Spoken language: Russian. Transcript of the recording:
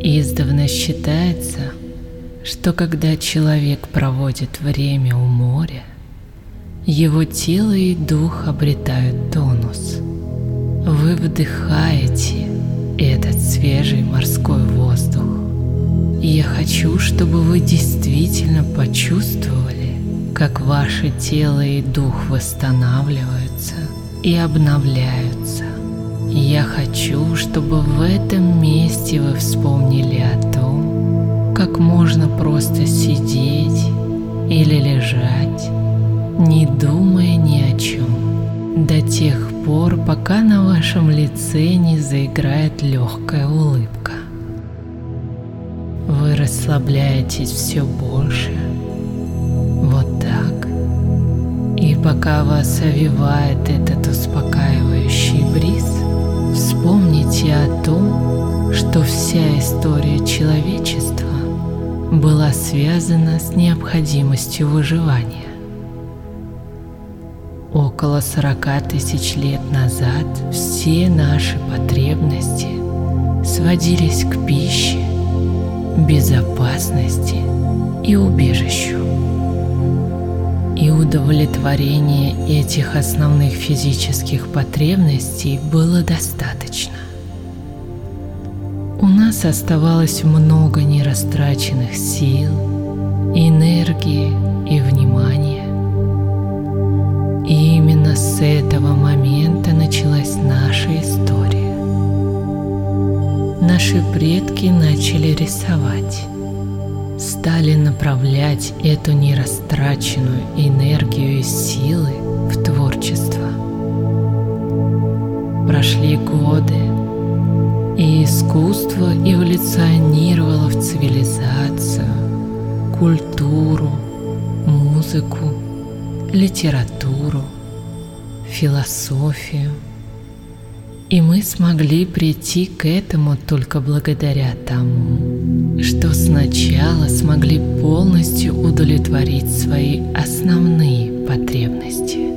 Издавна считается, что когда человек проводит время у моря, его тело и дух обретают тонус. Вы вдыхаете этот свежий морской воздух. И я хочу, чтобы вы действительно почувствовали, как ваше тело и дух восстанавливаются и обновляются. Я хочу, чтобы в этом месте вы вспомнили о том, как можно просто сидеть или лежать, не думая ни о чем, до тех пор, пока на вашем лице не заиграет легкая улыбка. Вы расслабляетесь все больше, вот так, и пока вас овевает этот успокаивающий бриз, вспомните о том, что вся история человечества была связана с необходимостью выживания. Около 40 тысяч лет назад все наши потребности сводились к пище, безопасности и убежищу. И удовлетворение этих основных физических потребностей было достаточно. У нас оставалось много нерастраченных сил, энергии и внимания. И именно с этого момента началась наша история. Наши предки начали рисовать, стали направлять эту нерастраченную энергию и силы в творчество. Прошли годы, и искусство эволюционировало в цивилизацию, культуру, музыку, литературу, философию. И мы смогли прийти к этому только благодаря тому, что сначала смогли полностью удовлетворить свои основные потребности.